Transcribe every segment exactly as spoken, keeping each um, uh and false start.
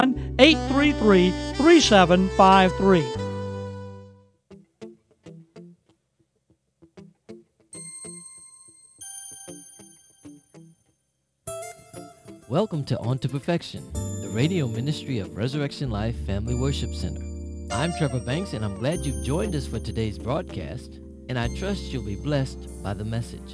eight three three, three seven five three. Welcome to On to Perfection, the radio ministry of Resurrection Life Family Worship Center. I'm Trevor Banks, and I'm glad you've joined us for today's broadcast, and I trust you'll be blessed by the message.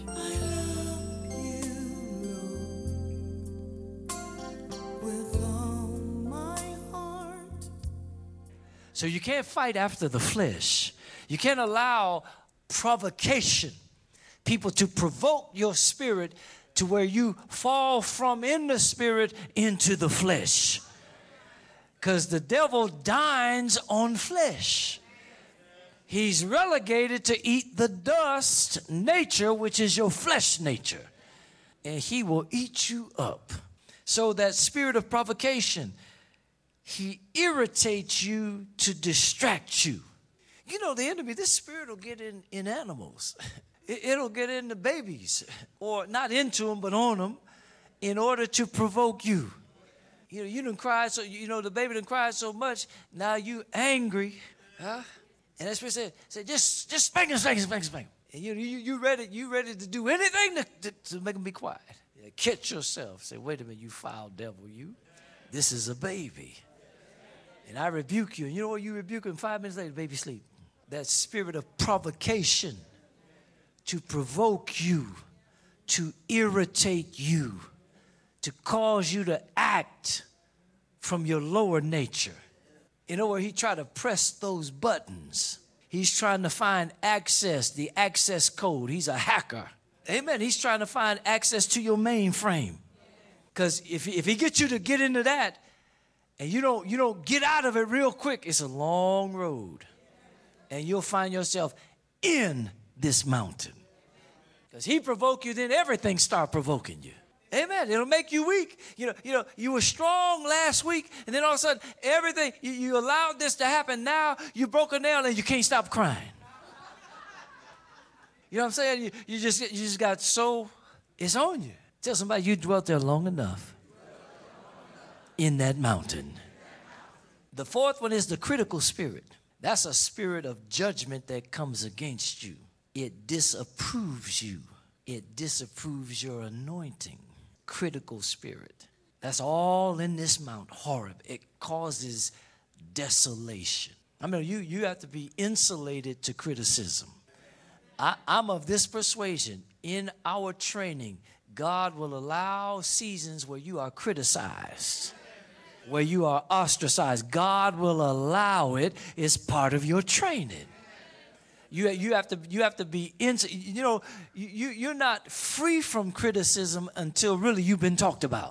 So you can't fight after the flesh. You can't allow provocation, people to provoke your spirit to where you fall from in the spirit into the flesh. Because the devil dines on flesh. He's relegated to eat the dust nature, which is your flesh nature. And he will eat you up. So that spirit of provocation, he irritates you to distract you. You know, the enemy, this spirit will get in, in animals. It, it'll get into babies, or not into them, but on them, in order to provoke you. You know, you done cried, so you know the baby done cried so much. Now you angry, huh? And that spirit said, said just, just spank him, spank him, spank him, spank him. And you, you, you ready, you ready to do anything to, to, to make him be quiet. Yeah, catch yourself. Say, wait a minute, you foul devil, you. This is a baby. And I rebuke you. And you know what? You rebuke him, five minutes later, baby sleep. That spirit of provocation to provoke you, to irritate you, to cause you to act from your lower nature. You know where he tried to press those buttons. He's trying to find access, the access code. He's a hacker. Amen. He's trying to find access to your mainframe. Because if, if he gets you to get into that, and you don't, you don't get out of it real quick, it's a long road. And you'll find yourself in this mountain. Because he provoke you, then everything start provoking you. Amen. It'll make you weak. You know, you know, you were strong last week, and then all of a sudden, everything, you, you allowed this to happen. Now you broke a nail and you can't stop crying. You know what I'm saying? You, you just you just got so, it's on you. Tell somebody you dwelt there long enough. In that mountain. The fourth one is the critical spirit. That's a spirit of judgment that comes against you. It disapproves you. It disapproves your anointing. Critical spirit. That's all in this Mount Horeb. It causes desolation. I mean, you, you have to be insulated to criticism. I, I'm of this persuasion. In our training, God will allow seasons where you are criticized, where you are ostracized. God will allow it. It's part of your training. You, you have to you have to be in, you know, you, you're not free from criticism until really you've been talked about.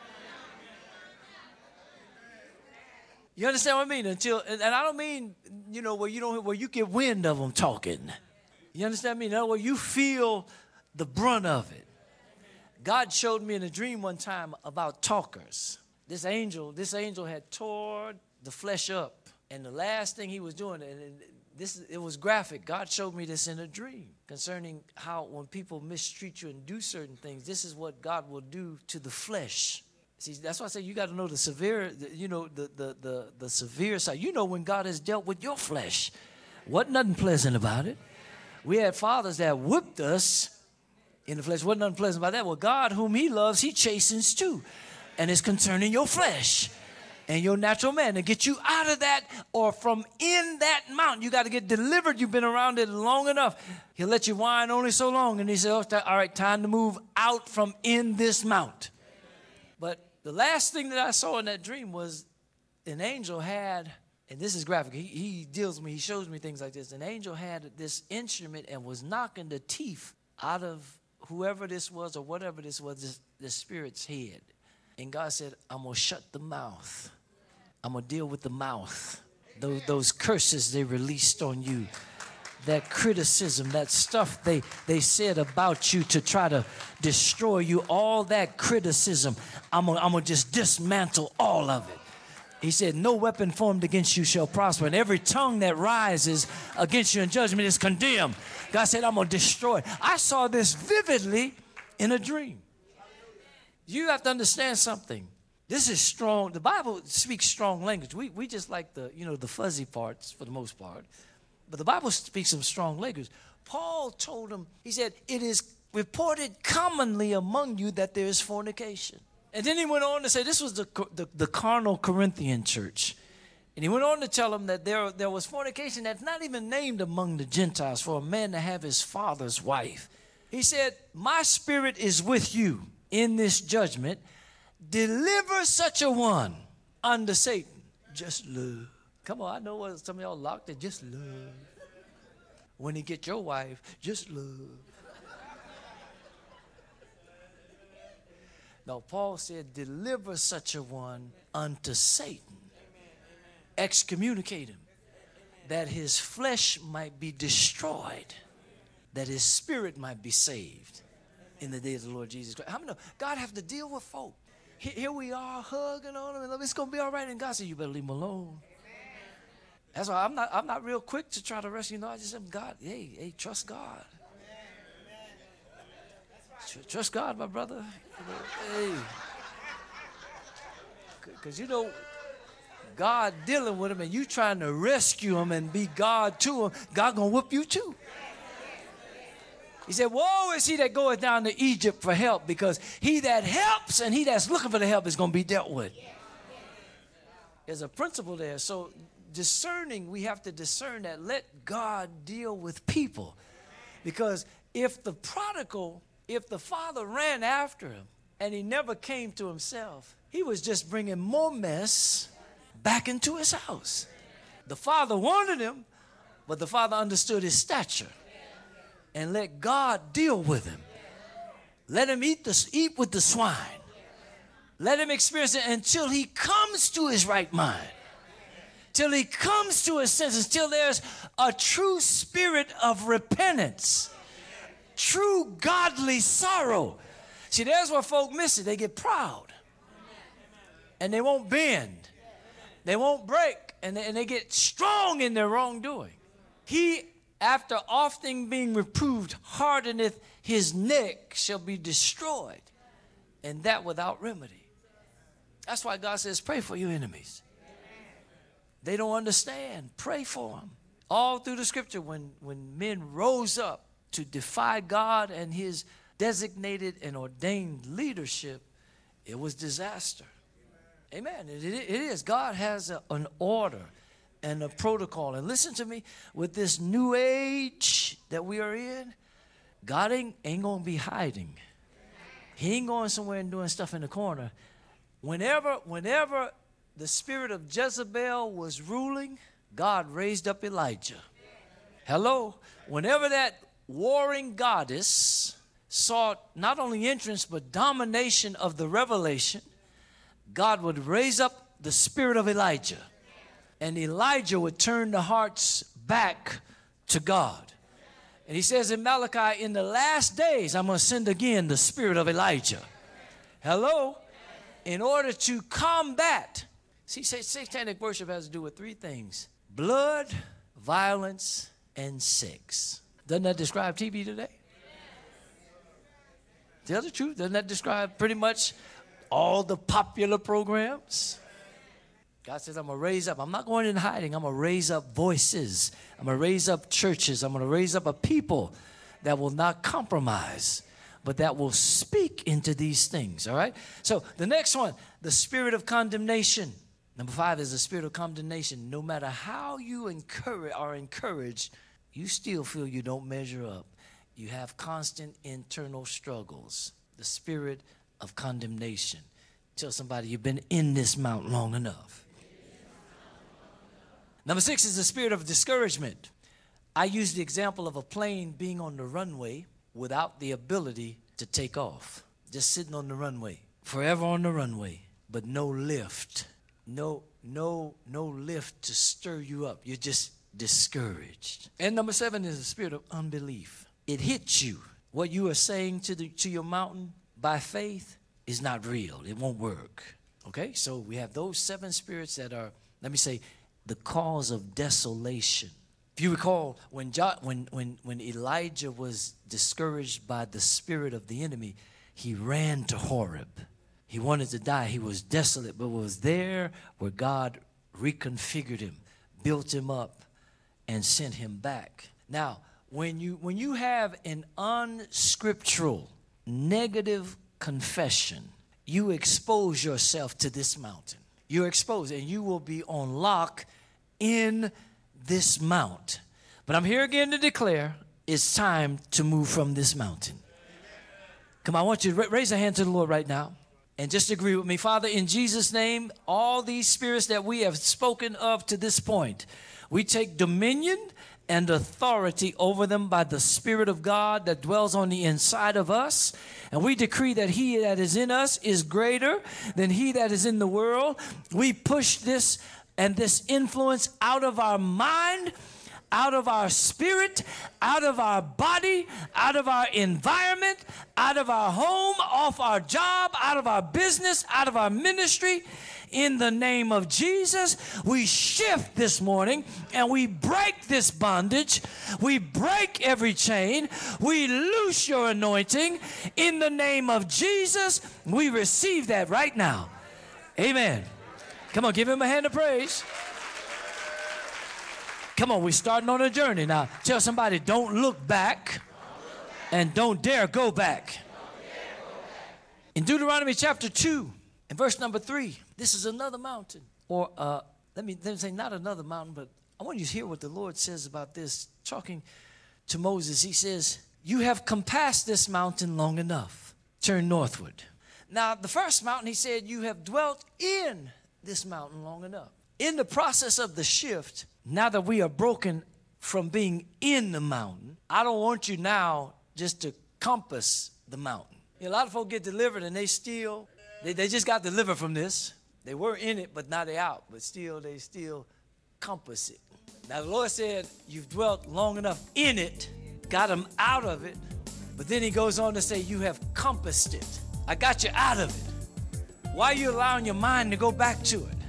You understand what I mean? Until, and I don't mean, you know, where you don't, where you get wind of them talking. You understand me? No, where you feel the brunt of it. God showed me in a dream one time about talkers. This angel, this angel had tore the flesh up, and the last thing he was doing, and this, it was graphic. God showed me this in a dream concerning how when people mistreat you and do certain things, this is what God will do to the flesh. See, that's why I say you got to know the severe, you know, the, the the the severe side. You know when God has dealt with your flesh, wasn't nothing pleasant about it. We had fathers that whipped us in the flesh. Wasn't nothing pleasant about that. Well, God, whom He loves, He chastens too, and it's concerning your flesh and your natural man to get you out of that or from in that mountain. You got to get delivered. You've been around it long enough. He'll let you whine only so long. And he said, oh, all right, time to move out from in this mount. But the last thing that I saw in that dream was an angel had, and this is graphic. He, he deals with me. He shows me things like this. An angel had this instrument and was knocking the teeth out of whoever this was or whatever this was, this, the spirit's head. And God said, I'm going to shut the mouth. I'm going to deal with the mouth. Those, those curses they released on you. That criticism, that stuff they, they said about you to try to destroy you. All that criticism, I'm going I'm to just dismantle all of it. He said, no weapon formed against you shall prosper. And every tongue that rises against you in judgment is condemned. God said, I'm going to destroy it. I saw this vividly in a dream. You have to understand something. This is strong. The Bible speaks strong language. We, we just like the, you know, the fuzzy parts for the most part. But the Bible speaks some strong language. Paul told him, he said, it is reported commonly among you that there is fornication. And then he went on to say, this was the, the, the carnal Corinthian church. And he went on to tell them that there, there was fornication that's not even named among the Gentiles for a man to have his father's wife. He said, my spirit is with you in this judgment. Deliver such a one unto Satan. Just love. Come on, I know what some of y'all locked it. Just love. When he get your wife, just love. No, Paul said, deliver such a one unto Satan. Excommunicate him, that his flesh might be destroyed, that his spirit might be saved in the day of the Lord Jesus Christ. How many know God have to deal with folk? Here we are hugging on him, and it's going to be all right. And God said, you better leave him alone. That's why I'm not, I'm not real quick to try to rescue. No, I just said, God, hey, hey, trust God. Trust God, my brother. Hey. Because, you know, God dealing with him and you trying to rescue him and be God to him, God going to whoop you too. He said, woe is he that goeth down to Egypt for help, because he that helps and he that's looking for the help is going to be dealt with. There's a principle there. So discerning, we have to discern that. Let God deal with people. Because if the prodigal, if the father ran after him and he never came to himself, he was just bringing more mess back into his house. The father wanted him, but the father understood his stature and let God deal with him. Let him eat, the, eat with the swine. Let him experience it until he comes to his right mind, till he comes to his senses, till there's a true spirit of repentance, true godly sorrow. See, there's where folk miss it. They get proud and they won't bend. They won't break, and they, and they get strong in their wrongdoing. He, after often being reproved, hardeneth his neck, shall be destroyed, and that without remedy. That's why God says, pray for your enemies. They don't understand. Pray for them. All through the scripture, when, when men rose up to defy God and his designated and ordained leadership, it was disaster. Amen. It, it, it is. God has a, an order and a protocol. And listen to me, with this new age that we are in, God ain't, ain't going to be hiding. He ain't going somewhere and doing stuff in the corner. Whenever, whenever the spirit of Jezebel was ruling, God raised up Elijah. Hello? Whenever that warring goddess sought not only entrance but domination of the revelation, God would raise up the spirit of Elijah, and Elijah would turn the hearts back to God. And he says in Malachi, in the last days, I'm going to send again the spirit of Elijah. Hello? In order to combat. See, satanic worship has to do with three things: blood, violence, and sex. Doesn't that describe T V today? Tell the truth. Doesn't that describe pretty much all the popular programs? God says, I'm going to raise up. I'm not going in hiding. I'm going to raise up voices. I'm going to raise up churches. I'm going to raise up a people that will not compromise, but that will speak into these things, all right? So the next one, the spirit of condemnation. Number five is the spirit of condemnation. No matter how you encourage, are encouraged, you still feel you don't measure up. You have constant internal struggles. The spirit of condemnation. Tell somebody, you've been in this mount long enough. Number six is the spirit of discouragement. I use the example of a plane being on the runway without the ability to take off. Just sitting on the runway, forever on the runway, but no lift. No, no, no lift to stir you up. You're just discouraged. And number seven is the spirit of unbelief. It hits you. What you are saying to the to your mountain by faith is not real. It won't work. Okay? So we have those seven spirits that are, let me say, the cause of desolation. If you recall, when, jo- when, when, when Elijah was discouraged by the spirit of the enemy, he ran to Horeb. He wanted to die. He was desolate, but was there where God reconfigured him, built him up, and sent him back. Now, when you when you have an unscriptural, negative confession, you expose yourself to this mountain. You're exposed, and you will be on lock in this mount. But I'm here again to declare it's time to move from this mountain. Come on, I want you to raise a hand to the Lord right now. And just agree with me. Father, in Jesus' name, all these spirits that we have spoken of to this point, we take dominion and authority over them by the Spirit of God that dwells on the inside of us. And we decree that he that is in us is greater than he that is in the world. We push this and this influence out of our mind, out of our spirit, out of our body, out of our environment, out of our home, off our job, out of our business, out of our ministry. In the name of Jesus, we shift this morning and we break this bondage. We break every chain. We loose your anointing. In the name of Jesus, we receive that right now. Amen. Come on, give him a hand of praise. Come on, we're starting on a journey. Now, tell somebody, don't look back and don't dare go back. In Deuteronomy chapter two, and verse number three, this is another mountain. Or uh, let me, let me say not another mountain, but I want you to hear what the Lord says about this. Talking to Moses, he says, you have compassed this mountain long enough. Turn northward. Now, the first mountain, he said, you have dwelt in this mountain long enough. In the process of the shift, now that we are broken from being in the mountain, I don't want you now just to compass the mountain. You know, a lot of folks get delivered and they still, they, they just got delivered from this. They were in it, but now they're out. But still, they still compass it. Now, the Lord said, you've dwelt long enough in it, got them out of it. But then he goes on to say, you have compassed it. I got you out of it. Why are you allowing your mind to go back to it?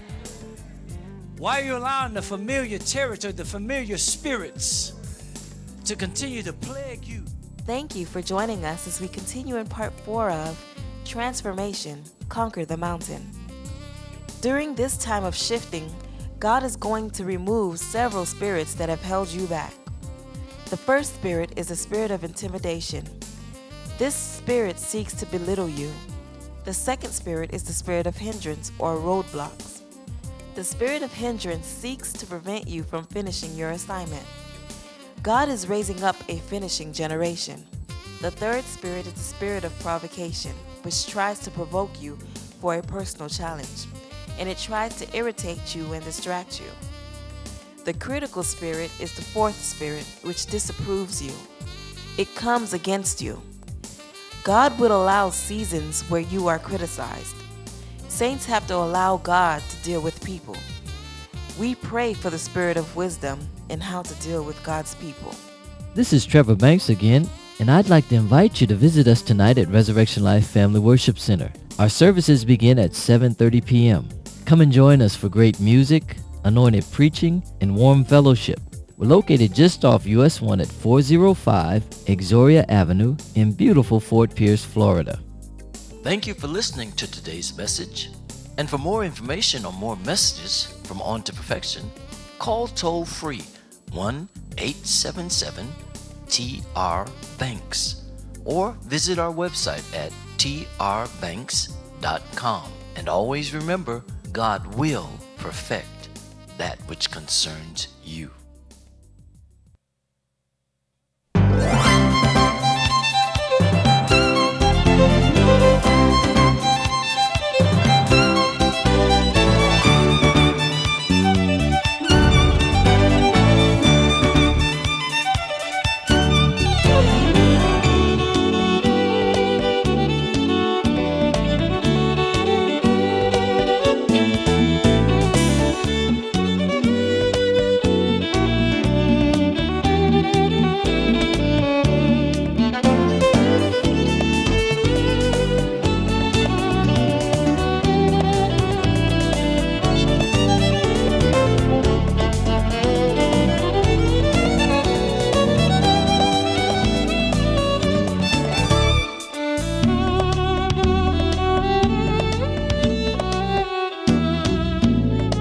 Why are you allowing the familiar territory, the familiar spirits to continue to plague you? Thank you for joining us as we continue in part four of Transformation, Conquer the Mountain. During this time of shifting, God is going to remove several spirits that have held you back. The first spirit is a spirit of intimidation. This spirit seeks to belittle you. The second spirit is the spirit of hindrance or roadblocks. The spirit of hindrance seeks to prevent you from finishing your assignment. God is raising up a finishing generation. The third spirit is the spirit of provocation, which tries to provoke you for a personal challenge, and it tries to irritate you and distract you. The critical spirit is the fourth spirit, which disapproves you. It comes against you. God will allow seasons where you are criticized. Saints have to allow God to deal with people. We pray for the spirit of wisdom and how to deal with God's people. This is Trevor Banks again, and I'd like to invite you to visit us tonight at Resurrection Life Family Worship Center. Our services begin at seven thirty p.m. Come and join us for great music, anointed preaching, and warm fellowship. We're located just off U S one at four oh five Exoria Avenue in beautiful Fort Pierce, Florida. Thank you for listening to today's message. And for more information or more messages from On to Perfection, call toll free one eight seven seven T R Banks or visit our website at T R banks dot com. And always remember, God will perfect that which concerns you.